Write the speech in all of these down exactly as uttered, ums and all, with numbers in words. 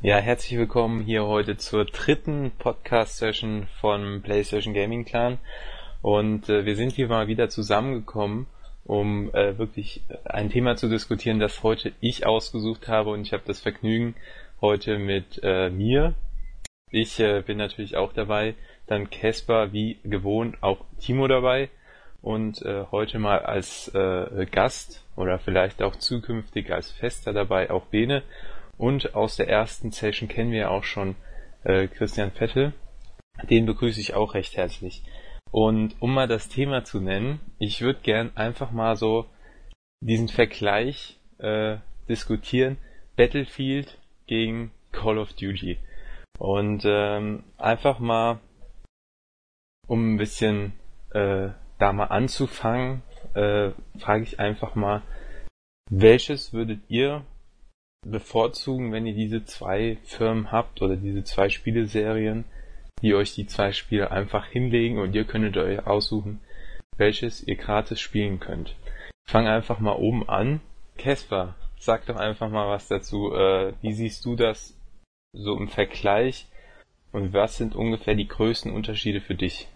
Ja, herzlich willkommen hier heute zur dritten Podcast-Session von PlayStation Gaming Clan und äh, wir sind hier mal wieder zusammengekommen, um äh, wirklich ein Thema zu diskutieren, das heute ich ausgesucht habe, und ich habe das Vergnügen heute mit äh, mir. Ich äh, bin natürlich auch dabei, dann Caspar, wie gewohnt auch Timo dabei, und äh, heute mal als äh, Gast oder vielleicht auch zukünftig als Fester dabei auch Bene. Und aus der ersten Session kennen wir auch schon äh, Christian Vettel. Den begrüße ich auch recht herzlich. Und um mal das Thema zu nennen, ich würde gern einfach mal so diesen Vergleich äh, diskutieren. Battlefield gegen Call of Duty. Und ähm, einfach mal, um ein bisschen äh, da mal anzufangen, äh, frage ich einfach mal, welches würdet ihr bevorzugen, wenn ihr diese zwei Firmen habt oder diese zwei Spieleserien, die euch die zwei Spiele einfach hinlegen und ihr könntet euch aussuchen, welches ihr gratis spielen könnt. Ich fange einfach mal oben an. Caspar, sag doch einfach mal was dazu. Äh, wie siehst du das so im Vergleich und was sind ungefähr die größten Unterschiede für dich?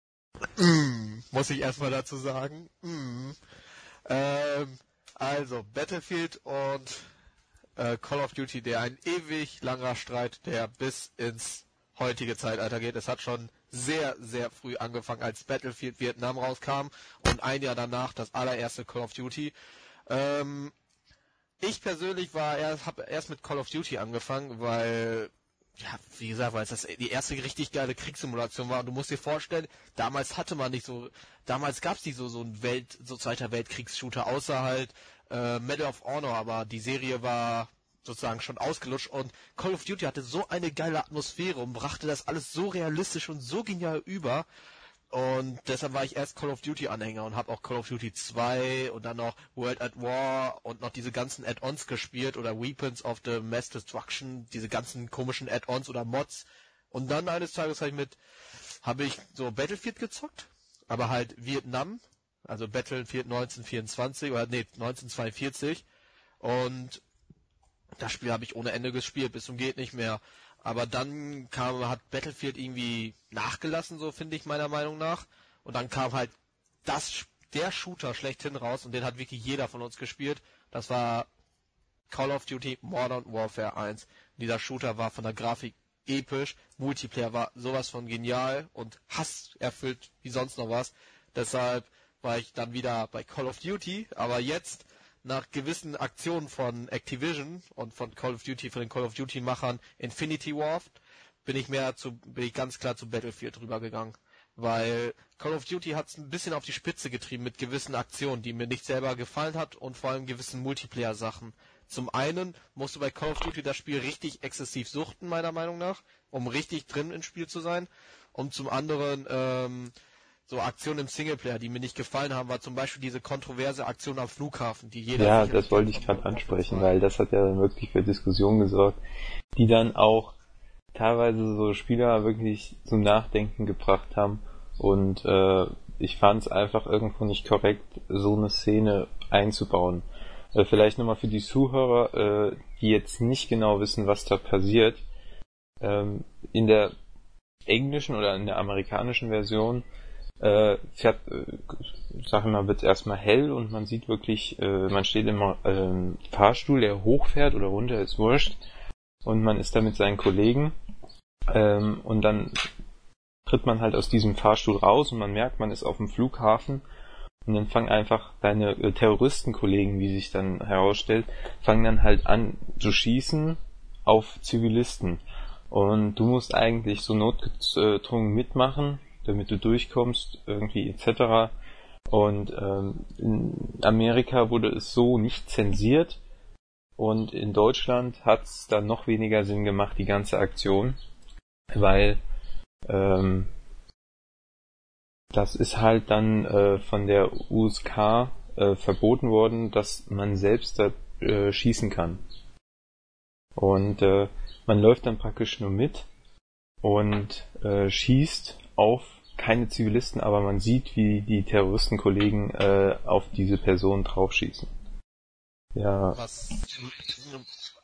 Mm, muss ich erstmal dazu sagen. Mm. Ähm, also, Battlefield und äh, Call of Duty, der ein ewig langer Streit, der bis ins heutige Zeitalter geht. Es hat schon sehr, sehr früh angefangen, als Battlefield Vietnam rauskam und ein Jahr danach das allererste Call of Duty. Ähm, ich persönlich war erst, habe erst mit Call of Duty angefangen, weil, ja, wie gesagt, weil es das die erste richtig geile Kriegssimulation war. Und du musst dir vorstellen, damals hatte man nicht so, damals gab es nicht so so ein Welt, so Zweiter Weltkriegs-Shooter, außer halt äh, Medal of Honor, aber die Serie war sozusagen schon ausgelutscht und Call of Duty hatte so eine geile Atmosphäre und brachte das alles so realistisch und so genial über. Und deshalb war ich erst Call of Duty Anhänger und habe auch Call of Duty zwei und dann noch World at War und noch diese ganzen Add-ons gespielt oder Weapons of the Mass Destruction, diese ganzen komischen Add-ons oder Mods. Und dann eines Tages habe ich mit, habe ich so Battlefield gezockt, aber halt Vietnam, also Battlefield neunzehnhundertvierundzwanzig oder nee, neunzehnhundertzweiundvierzig, und das Spiel habe ich ohne Ende gespielt, bis zum geht nicht mehr. Aber dann kam, hat Battlefield irgendwie nachgelassen, so finde ich meiner Meinung nach. Und dann kam halt das, der Shooter schlechthin raus und den hat wirklich jeder von uns gespielt. Das war Call of Duty Modern Warfare eins. Und dieser Shooter war von der Grafik episch, Multiplayer war sowas von genial und hasserfüllt wie sonst noch was. Deshalb war ich dann wieder bei Call of Duty, aber jetzt nach gewissen Aktionen von Activision und von Call of Duty, von den Call of Duty Machern Infinity Ward, bin ich mehr zu, bin ich ganz klar zu Battlefield rübergegangen. Weil Call of Duty hat es ein bisschen auf die Spitze getrieben mit gewissen Aktionen, die mir nicht selber gefallen hat, und vor allem gewissen Multiplayer-Sachen. Zum einen musst du bei Call of Duty das Spiel richtig exzessiv suchten, meiner Meinung nach, um richtig drin ins Spiel zu sein. Und zum anderen, ähm, so Aktionen im Singleplayer, die mir nicht gefallen haben, war zum Beispiel diese kontroverse Aktion am Flughafen, die jeder... Ja, das wollte ich gerade ansprechen, weil das hat ja dann wirklich für Diskussionen gesorgt, die dann auch teilweise so Spieler wirklich zum Nachdenken gebracht haben, und äh, ich fand es einfach irgendwo nicht korrekt, so eine Szene einzubauen. Äh, vielleicht nochmal für die Zuhörer, äh, die jetzt nicht genau wissen, was da passiert. Ähm, in der englischen oder in der amerikanischen Version Äh, fährt, äh, sag ich mal, wird erstmal hell und man sieht wirklich, äh, man steht im äh, Fahrstuhl, der hochfährt oder runter, ist wurscht, und man ist da mit seinen Kollegen, ähm, und dann tritt man halt aus diesem Fahrstuhl raus und man merkt, man ist auf dem Flughafen, und dann fangen einfach deine äh, Terroristenkollegen, wie sich dann herausstellt, fangen dann halt an zu schießen auf Zivilisten, und du musst eigentlich so notgedrungen mitmachen, damit du durchkommst, irgendwie et cetera. Und ähm, in Amerika wurde es so nicht zensiert, und in Deutschland hat es dann noch weniger Sinn gemacht, die ganze Aktion, weil ähm, das ist halt dann äh, von der U S K äh, verboten worden, dass man selbst da äh, schießen kann. Und äh, man läuft dann praktisch nur mit und äh, schießt auf keine Zivilisten, aber man sieht, wie die Terroristenkollegen äh, auf diese Person draufschießen. Ja. Was,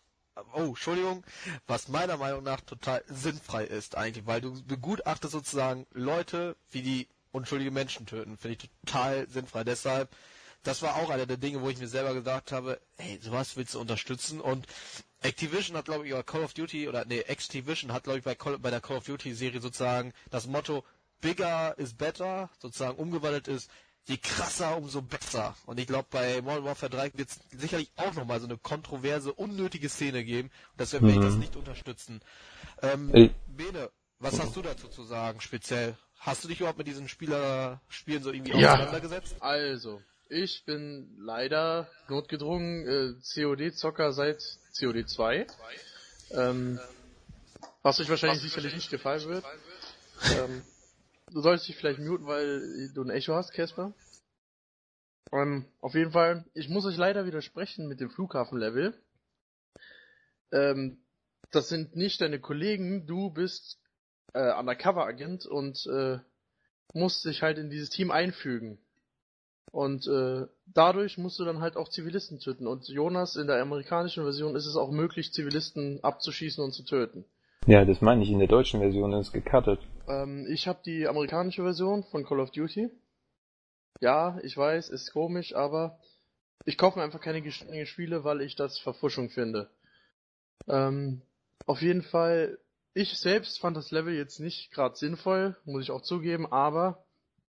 oh, Entschuldigung, was meiner Meinung nach total sinnfrei ist eigentlich, weil du begutachtest sozusagen Leute, wie die unschuldige Menschen töten, finde ich total sinnfrei. Deshalb, das war auch einer der Dinge, wo ich mir selber gesagt habe, hey, sowas willst du unterstützen, und Activision hat, glaube ich, oder Call of Duty, oder nee, Activision hat, glaube ich, bei, Call, bei der Call of Duty Serie sozusagen das Motto Bigger is better, sozusagen umgewandelt ist, je krasser, umso besser. Und ich glaube, bei Modern Warfare drei wird es sicherlich auch nochmal so eine kontroverse, unnötige Szene geben. Und deshalb werde ich das Mhm. nicht unterstützen. Ähm, Äh, Bene, was hast du dazu zu sagen, speziell? Hast du dich überhaupt mit diesen Spielerspielen so irgendwie Ja, auseinandergesetzt? also, ich bin leider notgedrungen äh, C O D-Zocker seit C O D zwei. Ähm, was euch wahrscheinlich sicherlich nicht gefallen wird. Ähm, du solltest dich vielleicht muten, weil du ein Echo hast, Casper. Ähm, auf jeden Fall, ich muss euch leider widersprechen mit dem Flughafenlevel. Ähm, das sind nicht deine Kollegen, du bist äh, Undercover-Agent und äh, musst dich halt in dieses Team einfügen. Und äh, dadurch musst du dann halt auch Zivilisten töten. Und Jonas, in der amerikanischen Version ist es auch möglich, Zivilisten abzuschießen und zu töten. ja, das meine ich, in der deutschen Version ist es gecuttet. Ähm, ich habe die amerikanische Version von Call of Duty. Ja, ich weiß, ist komisch, aber ich kaufe mir einfach keine geschnittenen Spiele, weil ich das Verpfuschung finde. Ähm, auf jeden Fall, ich selbst fand das Level jetzt nicht gerade sinnvoll, muss ich auch zugeben, aber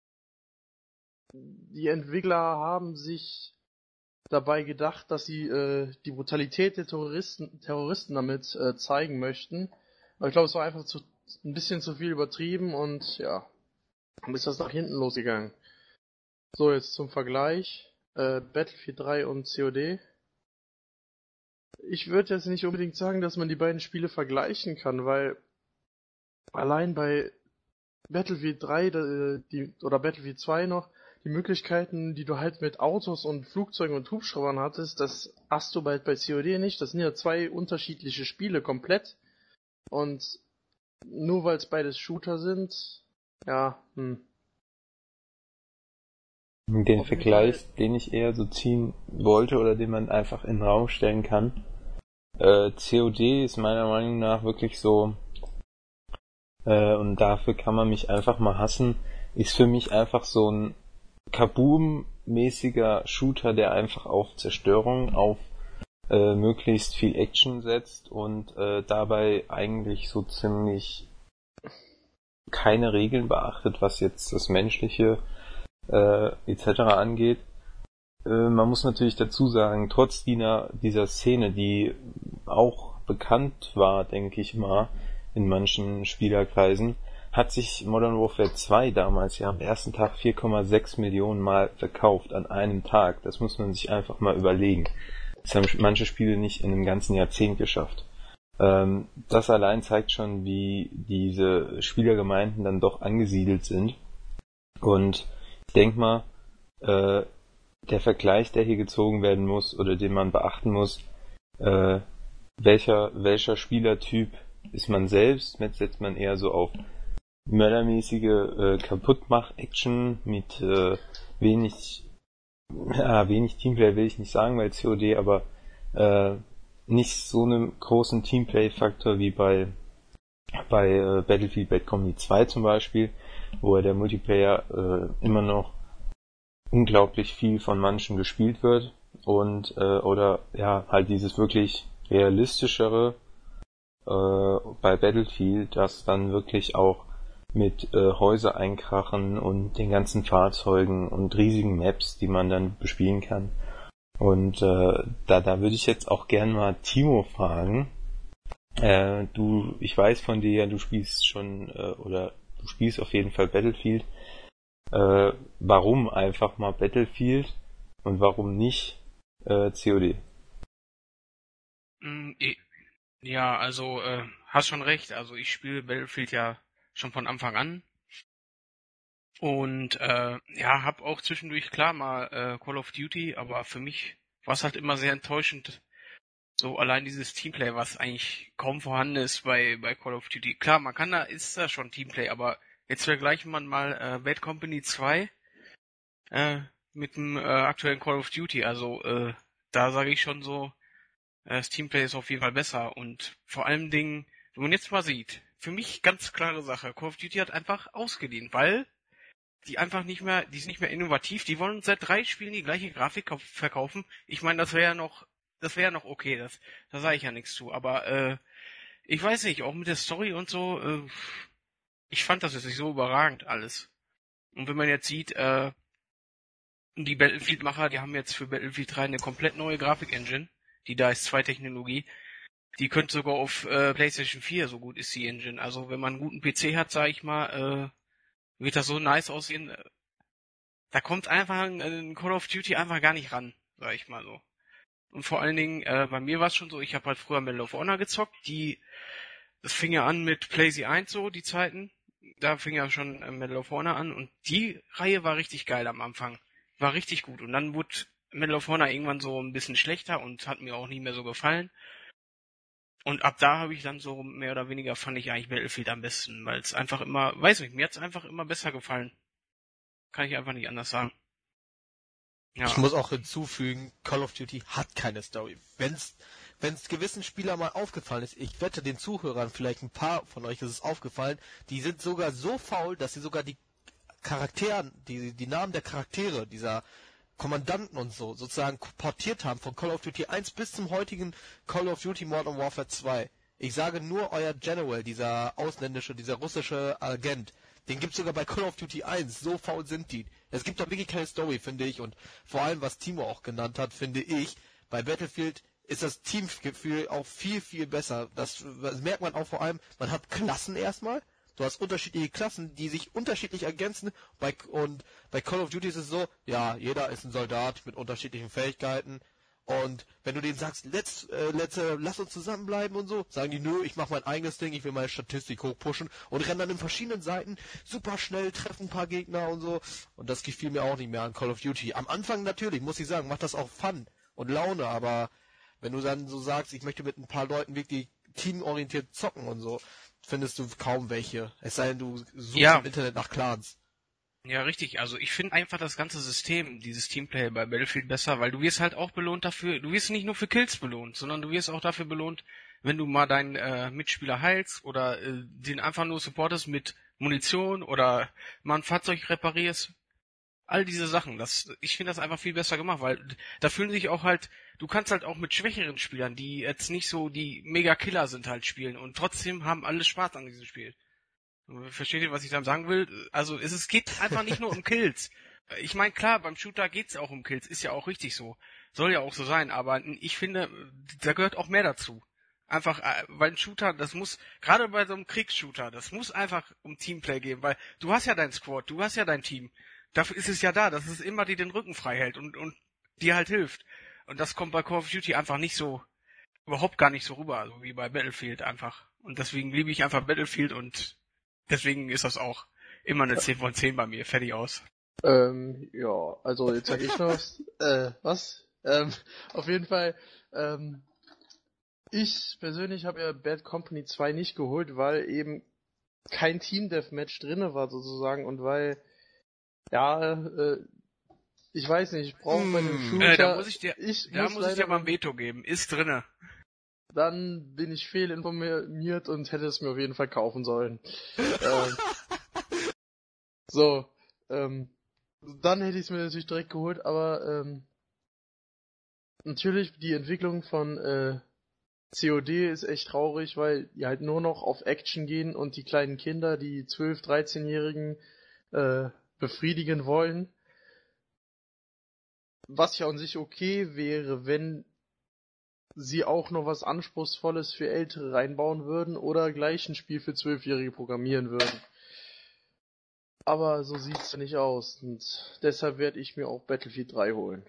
die Entwickler haben sich dabei gedacht, dass sie äh, die Brutalität der Terroristen, Terroristen damit äh, zeigen möchten. Aber ich glaube, es war einfach zu, ein bisschen zu viel übertrieben und ja, dann ist das nach hinten losgegangen. So, jetzt zum Vergleich. Äh, Battlefield drei und C O D. Ich würde jetzt nicht unbedingt sagen, dass man die beiden Spiele vergleichen kann, weil allein bei Battlefield drei äh, die, oder Battlefield zwei noch, die Möglichkeiten, die du halt mit Autos und Flugzeugen und Hubschraubern hattest, das hast du bei, bei C O D nicht. Das sind ja zwei unterschiedliche Spiele komplett. Und nur weil es beides Shooter sind, ja, hm. Den Auf jeden Vergleich, Fall, den ich eher so ziehen wollte oder den man einfach in den Raum stellen kann. Äh, C O D ist meiner Meinung nach wirklich so, äh, und dafür kann man mich einfach mal hassen, ist für mich einfach so ein Kaboom-mäßiger Shooter, der einfach auf Zerstörung, auf äh, möglichst viel Action setzt und äh, dabei eigentlich so ziemlich keine Regeln beachtet, was jetzt das menschliche äh, et cetera angeht. Äh, man muss natürlich dazu sagen, trotz dieser, dieser Szene, die auch bekannt war, denke ich mal, in manchen Spielerkreisen, hat sich Modern Warfare zwei damals ja am ersten Tag vier Komma sechs Millionen Mal verkauft an einem Tag. Das muss man sich einfach mal überlegen. Das haben manche Spiele nicht in einem ganzen Jahrzehnt geschafft. Ähm, das allein zeigt schon, wie diese Spielergemeinden dann doch angesiedelt sind. Und ich denke mal, äh, der Vergleich, der hier gezogen werden muss oder den man beachten muss, äh, welcher, welcher Spielertyp ist man selbst? Jetzt setzt man eher so auf mördermäßige äh, Kaputtmach-Action mit äh, wenig, ja, wenig Teamplay will ich nicht sagen bei C O D, aber äh, nicht so einem großen Teamplay-Faktor wie bei bei äh, Battlefield Bad Company zwei zum Beispiel, wo der Multiplayer äh, immer noch unglaublich viel von manchen gespielt wird und äh, oder ja halt dieses wirklich realistischere äh, bei Battlefield, das dann wirklich auch mit äh, Häuser einkrachen und den ganzen Fahrzeugen und riesigen Maps, die man dann bespielen kann. Und äh, da da würde ich jetzt auch gern mal Timo fragen. Äh, du, ich weiß von dir, du spielst schon äh, oder du spielst auf jeden Fall Battlefield. Äh, warum einfach mal Battlefield und warum nicht äh, C O D? Mm, i- Ja, also äh, hast schon recht. Also ich spiele Battlefield ja schon von Anfang an und äh, ja, hab auch zwischendurch klar mal äh, Call of Duty, aber für mich war es halt immer sehr enttäuschend. So allein dieses Teamplay, was eigentlich kaum vorhanden ist bei bei Call of Duty. Klar, man kann da ist da schon Teamplay, aber jetzt vergleichen wir mal äh, Bad Company zwei äh, mit dem äh, aktuellen Call of Duty. Also äh, da sage ich schon so, Das Teamplay ist auf jeden Fall besser und vor allem Dingen, wenn man jetzt mal sieht, für mich ganz klare Sache, Call of Duty hat einfach ausgedient, weil die einfach nicht mehr, die sind nicht mehr innovativ, die wollen seit drei Spielen die gleiche Grafik kau- verkaufen. Ich meine, das wäre ja noch, das wäre ja noch okay, das, da sage ich ja nichts zu, aber äh, ich weiß nicht, auch mit der Story und so, äh, ich fand das jetzt nicht so überragend alles. Und wenn man jetzt sieht, äh, die Battlefield-Macher, die haben jetzt für Battlefield drei eine komplett neue Grafik-Engine, die da ist zwei Technologie. Die könnte sogar auf äh, PlayStation vier, so gut ist die Engine. Also wenn man einen guten P C hat, sag ich mal, äh, wird das so nice aussehen. Äh, Da kommt einfach ein, ein Call of Duty einfach gar nicht ran, sag ich mal so. Und vor allen Dingen, äh, bei mir war es schon so, ich habe halt früher Medal of Honor gezockt, die, das fing ja an mit PlayStation eins so, die Zeiten. Da fing ja schon äh, Medal of Honor an und die Reihe war richtig geil am Anfang. War richtig gut. Und dann wurde Medal of Honor irgendwann so ein bisschen schlechter und hat mir auch nicht mehr so gefallen. Und ab da habe ich dann so mehr oder weniger fand ich eigentlich Battlefield am besten, weil es einfach immer, weiß nicht, mir hat's einfach immer besser gefallen. Kann ich einfach nicht anders sagen. Ja. Ich muss auch hinzufügen, Call of Duty hat keine Story. Wenn's, wenn's gewissen Spielern mal aufgefallen ist, ich wette den Zuhörern, vielleicht ein paar von euch ist es aufgefallen, die sind sogar so faul, dass sie sogar die Charakteren, die, die Namen der Charaktere, dieser Kommandanten und so, sozusagen portiert haben von Call of Duty eins bis zum heutigen Call of Duty Modern Warfare zwei. Ich sage nur euer General, dieser ausländische, dieser russische Agent. Den gibt's sogar bei Call of Duty eins. So faul sind die. Es gibt doch wirklich keine Story, finde ich. Und vor allem, was Timo auch genannt hat, finde ich, bei Battlefield ist das Teamgefühl auch viel, viel besser. Das, das merkt man auch vor allem, man hat Klassen erstmal. Du hast unterschiedliche Klassen, die sich unterschiedlich ergänzen. Bei, und bei Call of Duty ist es so, ja, jeder ist ein Soldat mit unterschiedlichen Fähigkeiten. Und wenn du denen sagst, let's, äh, let's, äh, lass uns zusammenbleiben und so, sagen die, nö, ich mach mein eigenes Ding, ich will meine Statistik hochpushen und rennen dann in verschiedenen Seiten super schnell, treffen ein paar Gegner und so. Und das gefiel mir auch nicht mehr an Call of Duty. Am Anfang natürlich, muss ich sagen, macht das auch Fun und Laune, aber wenn du dann so sagst, ich möchte mit ein paar Leuten wirklich teamorientiert zocken und so, findest du kaum welche. Es sei denn, du suchst Ja. im Internet nach Clans. Ja, richtig. Also ich finde einfach das ganze System, dieses Teamplay bei Battlefield besser, weil du wirst halt auch belohnt dafür, du wirst nicht nur für Kills belohnt, sondern du wirst auch dafür belohnt, wenn du mal deinen äh, Mitspieler heilst oder äh, den einfach nur supportest mit Munition oder mal ein Fahrzeug reparierst. All diese Sachen, das, ich finde das einfach viel besser gemacht, weil da fühlen sich auch halt, du kannst halt auch mit schwächeren Spielern, die jetzt nicht so die Mega-Killer sind, halt spielen und trotzdem haben alle Spaß an diesem Spiel. Versteht ihr, was ich dann sagen will? Also es, es geht einfach nicht nur um Kills. Ich meine, klar, beim Shooter geht's auch um Kills, ist ja auch richtig so. Soll ja auch so sein, aber ich finde, da gehört auch mehr dazu. Einfach, weil ein Shooter, das muss, gerade bei so einem Kriegsshooter, das muss einfach um Teamplay gehen, weil du hast ja dein Squad, du hast ja dein Team. Dafür ist es ja da, dass es immer dir den Rücken frei hält und, und dir halt hilft. Und das kommt bei Call of Duty einfach nicht so, überhaupt gar nicht so rüber, also wie bei Battlefield einfach. Und deswegen liebe ich einfach Battlefield und deswegen ist das auch immer eine zehn von zehn bei mir, fertig aus. Ähm, ja, also jetzt sag ich noch was. Äh, was? Ähm, auf jeden Fall, ähm, ich persönlich habe ja Bad Company zwei nicht geholt, weil eben kein Team-Deathmatch drinne war sozusagen und weil, ja, äh, ich weiß nicht, ich brauche bei einem Shooter... Äh, da muss ich dir, ich da muss muss ich dir leider mal ein Veto geben, ist drinne. Dann bin ich fehlinformiert und hätte es mir auf jeden Fall kaufen sollen. ähm, so, ähm, dann hätte ich es mir natürlich direkt geholt, aber ähm, natürlich die Entwicklung von äh, C O D ist echt traurig, weil die halt nur noch auf Action gehen und die kleinen Kinder, die zwölf-, dreizehnjährigen äh, befriedigen wollen. Was ja an sich okay wäre, wenn sie auch noch was Anspruchsvolles für Ältere reinbauen würden oder gleich ein Spiel für Zwölfjährige programmieren würden. Aber so sieht's ja nicht aus und deshalb werde ich mir auch Battlefield drei holen.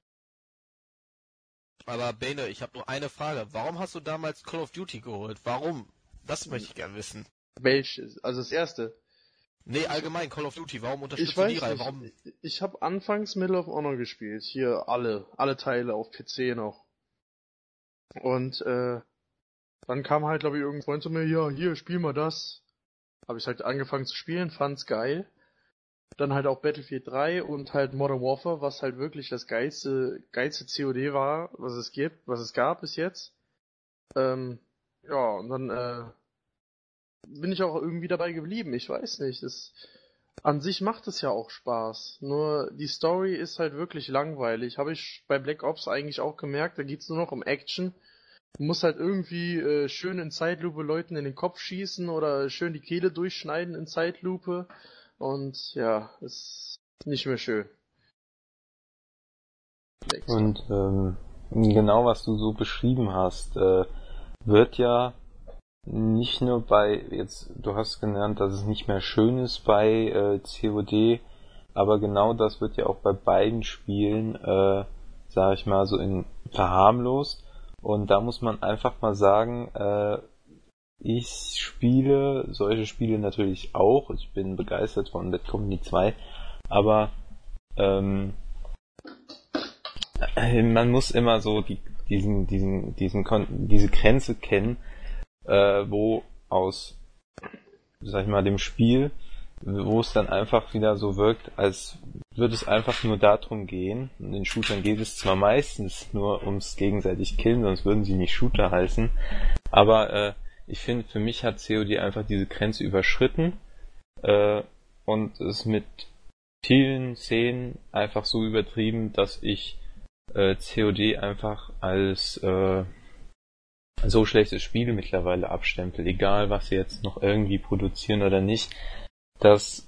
Aber Bene, ich habe nur eine Frage. Warum hast du damals Call of Duty geholt? Warum? Das möchte ich gerne wissen. Welches? Also das erste. Nee, allgemein Call of Duty. Warum unterstützt Ich du die weiß Reihe? nicht. Warum? Ich habe anfangs Medal of Honor gespielt. Hier alle. Alle Teile auf P C noch. Und äh, dann kam halt, glaube ich, irgendein Freund zu mir, ja, hier, spiel mal das. Habe ich halt angefangen zu spielen, fand's geil. dann halt auch Battlefield drei und halt Modern Warfare, was halt wirklich das geilste, geilste C O D war, was es gibt, was es gab bis jetzt. Ähm, ja, und dann äh, bin ich auch irgendwie dabei geblieben. Ich weiß nicht. Es, an sich macht es ja auch Spaß. Nur die Story ist halt wirklich langweilig. Habe ich bei Black Ops eigentlich auch gemerkt. Da geht's nur noch um Action. Du musst halt irgendwie äh, schön in Zeitlupe Leuten in den Kopf schießen oder schön die Kehle durchschneiden in Zeitlupe. Und ja, ist nicht mehr schön. Nächster. Und ähm, genau was du so beschrieben hast, äh, wird ja nicht nur bei, jetzt, du hast genannt, dass es nicht mehr schön ist bei äh, C O D, aber genau das wird ja auch bei beiden Spielen, äh, sag ich mal, so in verharmlost. Und da muss man einfach mal sagen, äh, ich spiele solche Spiele natürlich auch. Ich bin begeistert von Bad Company zwei, aber ähm, man muss immer so die, diesen, diesen, diesen, diese Grenze kennen, äh, wo aus, sag ich mal, dem Spiel, wo es dann einfach wieder so wirkt, als würde es einfach nur darum gehen. In den Shootern geht es zwar meistens nur ums gegenseitig Killen, sonst würden sie nicht Shooter heißen, aber äh, ich finde, für mich hat C O D einfach diese Grenze überschritten äh, und es mit vielen Szenen einfach so übertrieben, dass ich äh, C O D einfach als äh, so schlechtes Spiel mittlerweile abstempel, egal was sie jetzt noch irgendwie produzieren oder nicht, dass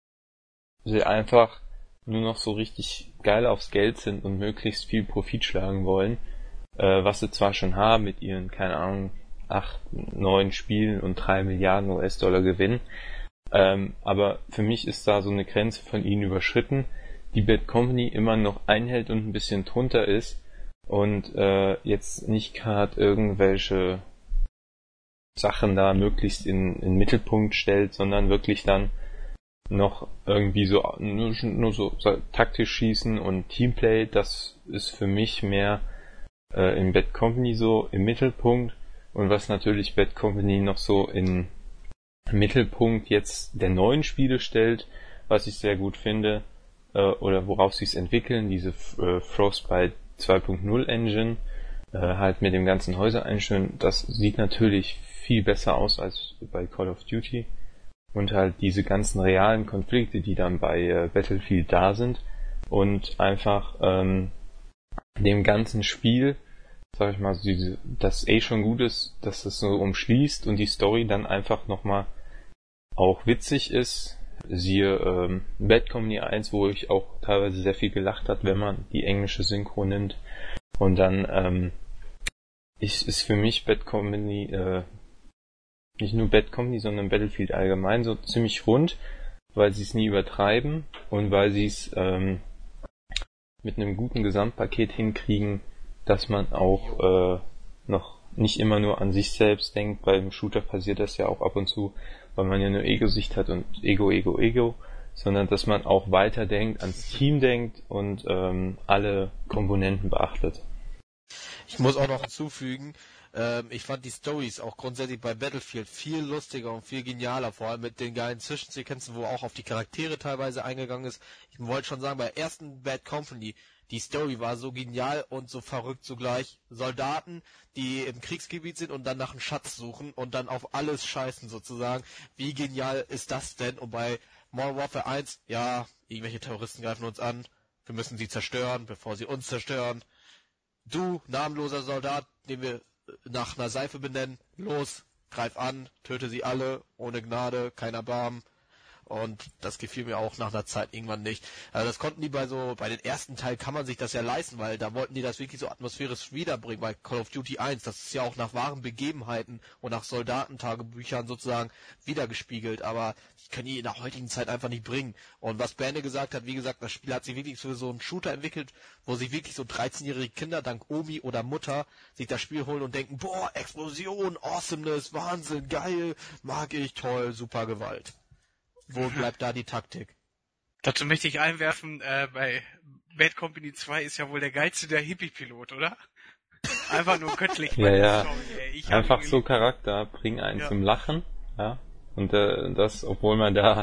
sie einfach nur noch so richtig geil aufs Geld sind und möglichst viel Profit schlagen wollen, äh, was sie zwar schon haben mit ihren, keine Ahnung, acht, neun Spielen und drei Milliarden U S-Dollar Gewinn, ähm, aber für mich ist da so eine Grenze von ihnen überschritten, die Bad Company immer noch einhält und ein bisschen drunter ist und äh, jetzt nicht gerade irgendwelche Sachen da möglichst in, in den Mittelpunkt stellt, sondern wirklich dann noch irgendwie so nur, nur so, so taktisch schießen und Teamplay, das ist für mich mehr äh, in Bad Company so im Mittelpunkt. Und was natürlich Bad Company noch so in Mittelpunkt jetzt der neuen Spiele stellt, was ich sehr gut finde, äh, oder worauf sie es entwickeln, diese äh, Frostbite zwei Punkt null Engine, äh, halt mit dem ganzen Häuser einstellen, das sieht natürlich viel besser aus als bei Call of Duty. Und halt diese ganzen realen Konflikte, die dann bei äh, Battlefield da sind und einfach ähm, dem ganzen Spiel, sag ich mal, diese, das eh schon gut ist, dass das so umschließt und die Story dann einfach nochmal auch witzig ist. Siehe ähm, Bad Company eins, wo ich auch teilweise sehr viel gelacht hat, wenn man die englische Synchro nimmt. Und dann ähm, ist, ist für mich Bad Company äh, nicht nur Bad Company, sondern Battlefield allgemein so ziemlich rund, weil sie es nie übertreiben und weil sie es ähm, mit einem guten Gesamtpaket hinkriegen, dass man auch äh, noch nicht immer nur an sich selbst denkt. Beim Shooter passiert das ja auch ab und zu, weil man ja nur Ego-Sicht hat und Ego, Ego, Ego, sondern dass man auch weiterdenkt, ans Team denkt und ähm, alle Komponenten beachtet. Ich muss auch noch hinzufügen, ähm, ich fand die Storys auch grundsätzlich bei Battlefield viel lustiger und viel genialer, vor allem mit den geilen Zwischensequenzen, wo auch auf die Charaktere teilweise eingegangen ist. Ich wollte schon sagen, bei der ersten Bad Company, die Story war so genial und so verrückt zugleich. Soldaten, die im Kriegsgebiet sind und dann nach einem Schatz suchen und dann auf alles scheißen sozusagen. Wie genial ist das denn? Und bei Modern Warfare eins, ja, irgendwelche Terroristen greifen uns an, wir müssen sie zerstören, bevor sie uns zerstören. Du, namenloser Soldat, den wir nach einer Seife benennen, los, greif an, töte sie alle, ohne Gnade, kein Erbarmen. Und das gefiel mir auch nach einer Zeit irgendwann nicht. Also das konnten die bei so, bei den ersten Teil kann man sich das ja leisten, weil da wollten die das wirklich so atmosphärisch wiederbringen, bei Call of Duty eins, das ist ja auch nach wahren Begebenheiten und nach Soldatentagebüchern sozusagen wiedergespiegelt, aber die können die in der heutigen Zeit einfach nicht bringen. Und was Berne gesagt hat, wie gesagt, das Spiel hat sich wirklich für so einen Shooter entwickelt, wo sich wirklich so dreizehnjährige Kinder dank Omi oder Mutter sich das Spiel holen und denken, boah, Explosion, Awesomeness, Wahnsinn, geil, mag ich, toll, super Gewalt. Wo bleibt da die Taktik? Dazu möchte ich einwerfen, äh, bei Bad Company zwei ist ja wohl der geilste der Hippie-Pilot, oder? Einfach nur göttlich. Ja, ja. Story, ey. Ich Einfach so Charakter, bringen einen ja. zum Lachen, ja. Und äh, das, obwohl man da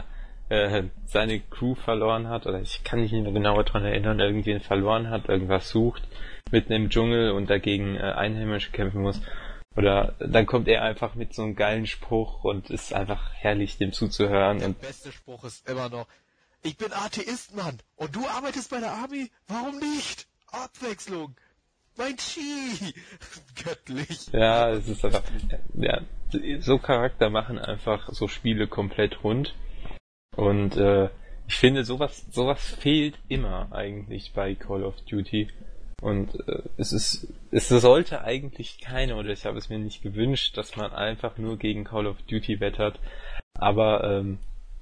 äh, seine Crew verloren hat, oder ich kann mich nicht mehr genauer dran erinnern, irgendwen verloren hat, irgendwas sucht, mitten im Dschungel und dagegen äh, Einheimische kämpfen muss. Oder dann kommt er einfach mit so einem geilen Spruch und ist einfach herrlich, dem zuzuhören. Der Und beste Spruch ist immer noch, ich bin Atheist, Mann, und du arbeitest bei der Army? Warum nicht? Abwechslung. Mein Chi. Göttlich. ja, es ist einfach, ja, so Charakter machen einfach so Spiele komplett rund. Und äh, ich finde, sowas sowas fehlt immer eigentlich bei Call of Duty. Und äh, es ist, es sollte eigentlich keine, oder ich habe es mir nicht gewünscht, dass man einfach nur gegen Call of Duty wettert. Aber ähm,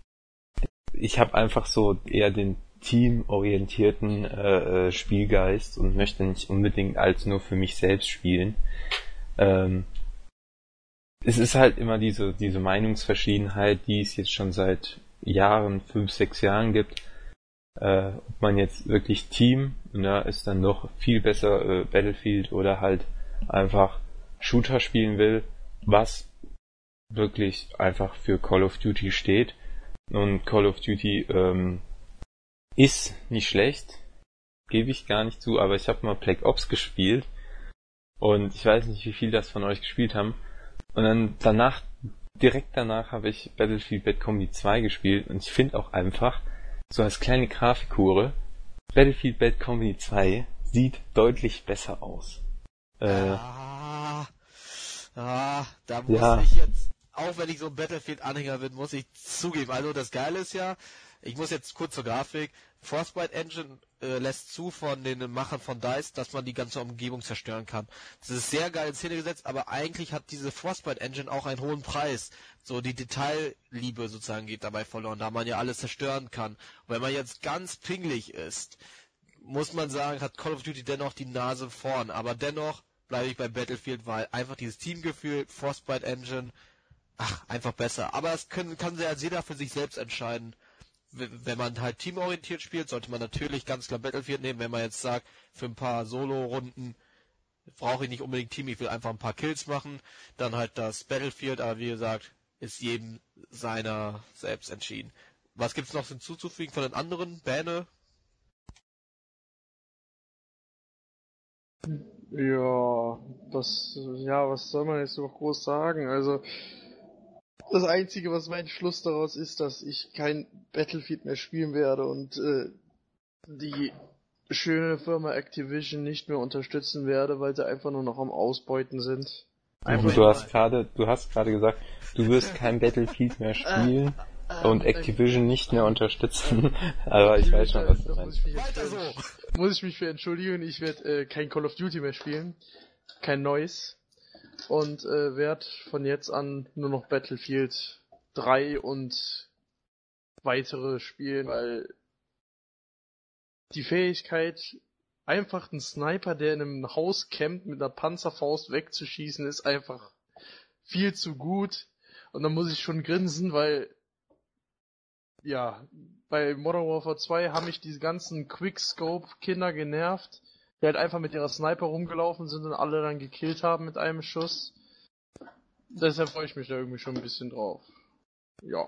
ich habe einfach so eher den teamorientierten äh, Spielgeist und möchte nicht unbedingt als nur für mich selbst spielen. Ähm, es ist halt immer diese diese Meinungsverschiedenheit, die es jetzt schon seit Jahren, fünf, sechs Jahren gibt. Äh, ob man jetzt wirklich Team, und da ist dann noch viel besser äh, Battlefield oder halt einfach Shooter spielen will, was wirklich einfach für Call of Duty steht. Und Call of Duty ähm, ist nicht schlecht, gebe ich gar nicht zu, aber ich habe mal Black Ops gespielt und ich weiß nicht, wie viel das von euch gespielt haben. Und dann danach, direkt danach habe ich Battlefield Bad Company zwei gespielt und ich finde auch einfach, so als kleine Grafikhure, Battlefield Bad Company zwei sieht deutlich besser aus. Äh, Ah, ah, da muss Ja. ich jetzt, auch wenn ich so ein Battlefield-Anhänger bin, muss ich zugeben. Also das Geile ist ja, ich muss jetzt kurz zur Grafik, Frostbite Engine äh, lässt zu von den Machern von DICE, dass man die ganze Umgebung zerstören kann. Das ist sehr geil in Szene gesetzt, aber eigentlich hat diese Frostbite Engine auch einen hohen Preis. So die Detailliebe sozusagen geht dabei verloren, da man ja alles zerstören kann. Und wenn man jetzt ganz pingelig ist, muss man sagen, hat Call of Duty dennoch die Nase vorn. Aber dennoch bleibe ich bei Battlefield, weil einfach dieses Teamgefühl, Frostbite Engine, ach, einfach besser. Aber das können, kann ja jeder für sich selbst entscheiden. W- Wenn man halt teamorientiert spielt, sollte man natürlich ganz klar Battlefield nehmen. Wenn man jetzt sagt, für ein paar Solo-Runden brauche ich nicht unbedingt Team, ich will einfach ein paar Kills machen, dann halt das Battlefield. Aber wie gesagt, ist jedem seiner selbst entschieden. Was gibt's noch hinzuzufügen von den anderen? Bäne? Ja, das, ja, was soll man jetzt noch groß sagen? Also, das Einzige, was mein Schluss daraus ist, dass ich kein Battlefield mehr spielen werde und äh, die schöne Firma Activision nicht mehr unterstützen werde, weil sie einfach nur noch am Ausbeuten sind. Einfach du hast gerade, du hast gerade gesagt, du wirst kein Battlefield mehr spielen und Activision nicht mehr unterstützen. Aber ich weiß schon, was du Da muss meinst. ich mich jetzt Weiter für- so! muss ich mich für entschuldigen, ich werde äh, kein Call of Duty mehr spielen, kein neues und äh, werde von jetzt an nur noch Battlefield drei und weitere spielen, weil die Fähigkeit, einfach einen Sniper, der in einem Haus campt, mit einer Panzerfaust wegzuschießen, ist einfach viel zu gut. Und dann muss ich schon grinsen, weil ja, bei Modern Warfare zwei haben mich diese ganzen Quickscope-Kinder genervt, die halt einfach mit ihrer Sniper rumgelaufen sind und alle dann gekillt haben mit einem Schuss. Deshalb freue ich mich da irgendwie schon ein bisschen drauf. Ja.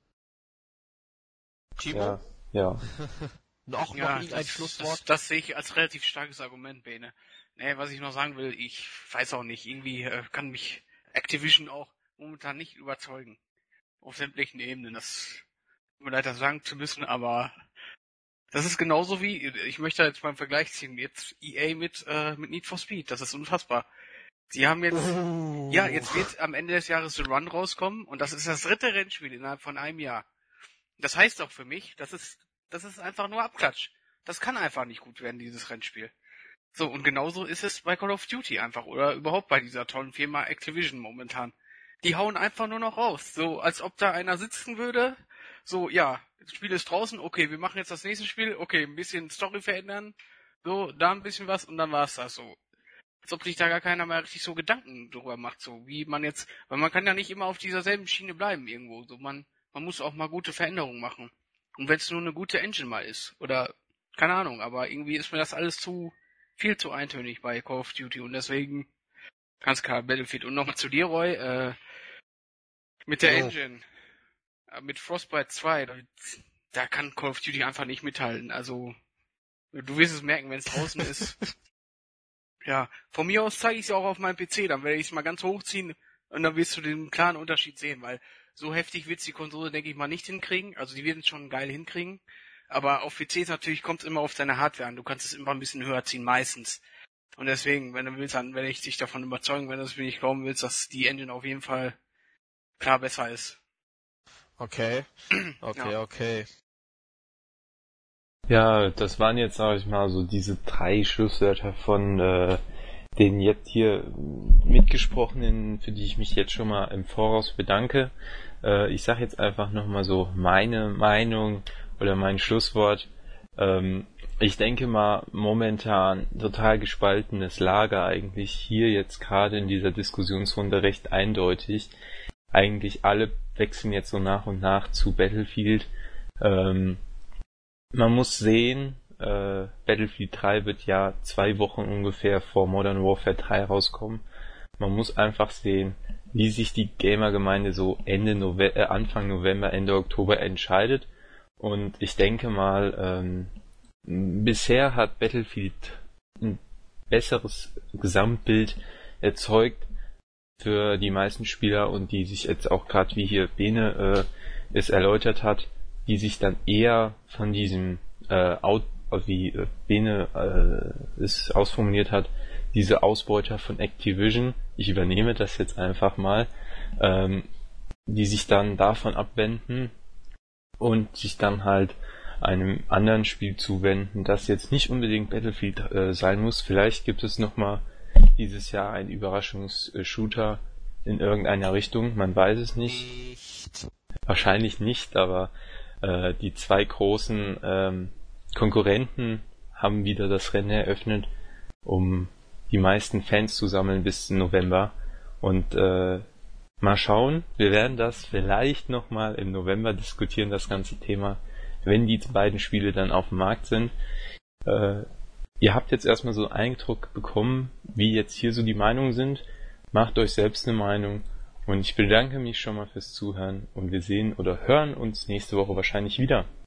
Timo? Ja, ja. Noch, noch Ja, irgendein das, Schlusswort? das, das sehe ich als relativ starkes Argument, Bene. Nee, was ich noch sagen will, ich weiß auch nicht, irgendwie äh, kann mich Activision auch momentan nicht überzeugen. Auf sämtlichen Ebenen. Das tut mir leid, das sagen zu müssen, aber das ist genauso wie, ich möchte jetzt mal einen Vergleich ziehen, jetzt E A mit, äh, mit Need for Speed, das ist unfassbar. Sie haben jetzt, Oh. ja, jetzt wird am Ende des Jahres The Run rauskommen und das ist das dritte Rennspiel innerhalb von einem Jahr. Das heißt auch für mich, das ist, das ist einfach nur Abklatsch. Das kann einfach nicht gut werden, dieses Rennspiel. So, und genauso ist es bei Call of Duty einfach oder überhaupt bei dieser tollen Firma Activision momentan. Die hauen einfach nur noch raus, so als ob da einer sitzen würde, so, ja, das Spiel ist draußen, okay, wir machen jetzt das nächste Spiel, okay, ein bisschen Story verändern, so, da ein bisschen was und dann war's das so. Als ob sich da gar keiner mehr richtig so Gedanken drüber macht, so wie man jetzt, weil man kann ja nicht immer auf dieser selben Schiene bleiben irgendwo, so man, man muss auch mal gute Veränderungen machen. Und wenn es nur eine gute Engine mal ist, oder, keine Ahnung, aber irgendwie ist mir das alles zu, viel zu eintönig bei Call of Duty und deswegen ganz klar Battlefield. Und nochmal zu dir, Roy, äh, mit der Jo. Engine. mit Frostbite zwei, da, da kann Call of Duty einfach nicht mithalten. Also, du wirst es merken, wenn es draußen ist. Ja, von mir aus zeige ich es ja auch auf meinem P C, dann werde ich es mal ganz hochziehen und dann wirst du den klaren Unterschied sehen, weil so heftig wird die Konsole, denke ich mal, nicht hinkriegen. Also die werden es schon geil hinkriegen. Aber auf P Cs natürlich kommt es immer auf deine Hardware an. Du kannst es immer ein bisschen höher ziehen, meistens. Und deswegen, wenn du willst, dann werde ich dich davon überzeugen, wenn du es mir nicht glauben willst, dass die Engine auf jeden Fall klar besser ist. Okay, okay, Ja. okay. Ja, das waren jetzt, sag ich mal, so diese drei Schlusswörter von äh, den jetzt hier mitgesprochenen, für die ich mich jetzt schon mal im Voraus bedanke. Äh, ich sag jetzt einfach nochmal so meine Meinung oder mein Schlusswort. Ähm, ich denke mal, momentan total gespaltenes Lager eigentlich hier jetzt gerade in dieser Diskussionsrunde recht eindeutig. Eigentlich alle wechseln jetzt so nach und nach zu Battlefield. Ähm, man muss sehen, äh, Battlefield drei wird ja zwei Wochen ungefähr vor Modern Warfare drei rauskommen. Man muss einfach sehen, wie sich die Gamer-Gemeinde so Ende November, äh, Anfang November, Ende Oktober entscheidet. Und ich denke mal, ähm, bisher hat Battlefield ein besseres Gesamtbild erzeugt für die meisten Spieler und die sich jetzt auch gerade, wie hier Bene äh, es erläutert hat, die sich dann eher von diesem äh, Out, wie äh, Bene äh, es ausformuliert hat, diese Ausbeuter von Activision, ich übernehme das jetzt einfach mal, ähm, die sich dann davon abwenden und sich dann halt einem anderen Spiel zuwenden, das jetzt nicht unbedingt Battlefield äh, sein muss. Vielleicht gibt es nochmal dieses Jahr einen Überraschungsshooter in irgendeiner Richtung, man weiß es nicht. Nicht. Wahrscheinlich nicht, aber äh, die zwei großen ähm, Konkurrenten haben wieder das Rennen eröffnet, um die meisten Fans zu sammeln bis November. Und äh, mal schauen, wir werden das vielleicht nochmal im November diskutieren, das ganze Thema, wenn die beiden Spiele dann auf dem Markt sind. Äh, ihr habt jetzt erstmal so einen Eindruck bekommen, wie jetzt hier so die Meinungen sind. Macht euch selbst eine Meinung. Und ich bedanke mich schon mal fürs Zuhören und wir sehen oder hören uns nächste Woche wahrscheinlich wieder.